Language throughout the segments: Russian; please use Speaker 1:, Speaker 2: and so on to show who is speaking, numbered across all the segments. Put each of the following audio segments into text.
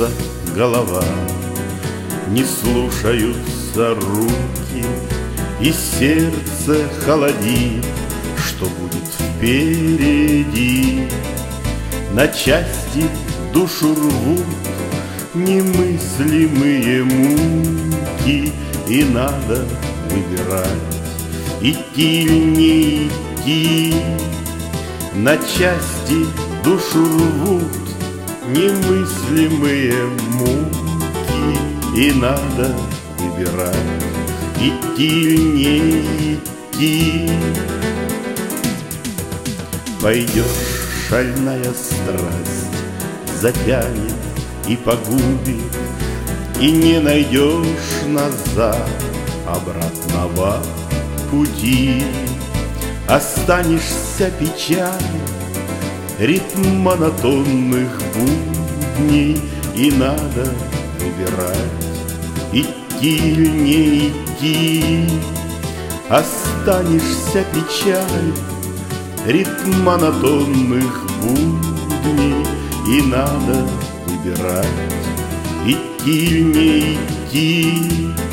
Speaker 1: кружится голова, не слушаются руки, и сердце холодит, что будет впереди. На части душу рвут немыслимые муки, и надо выбирать, идти или не идти. На части душу рвут немыслимые муки, и надо выбирать, идти или не идти. Пойдешь, шальная страсть затянет и погубит, и не найдешь назад обратного пути. Останешься печаль, ритм монотонных будней, и надо выбирать, идти или не идти. Останешься печаль, ритм монотонных будней, и надо выбирать, идти или не идти.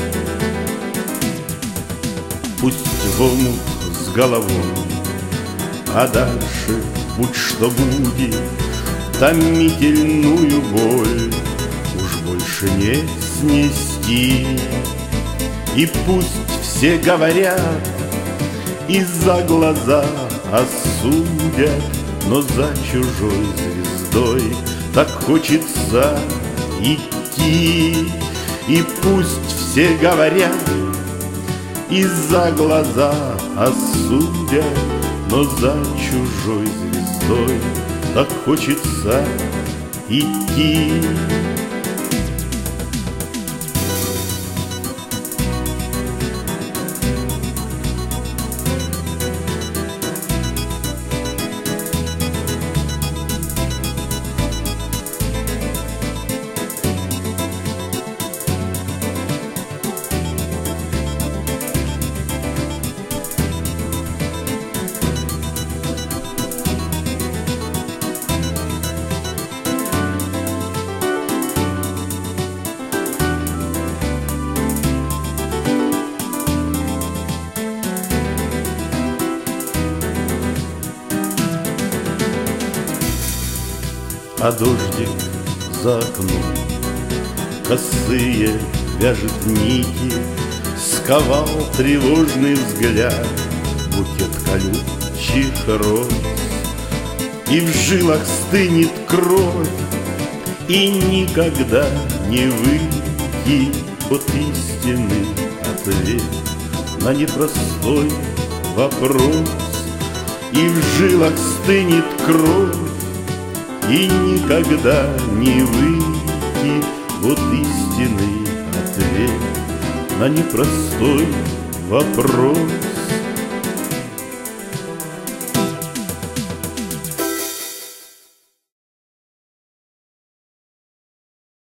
Speaker 1: Пусть в омут с головой, а дальше будь что будет, томительную боль уж больше не снести. И пусть все говорят и за глаза осудят, но за чужой звездой так хочется идти. И пусть все говорят и за глаза осудят, но за чужой звездой так хочется идти.
Speaker 2: А дождик за окном косые вяжет нити, сковал тревожный взгляд букет колючих роз. И в жилах стынет кровь, и никогда не выйти от истины ответ на непростой вопрос. И в жилах стынет кровь, и никогда не выйти вот истинный ответ на непростой вопрос.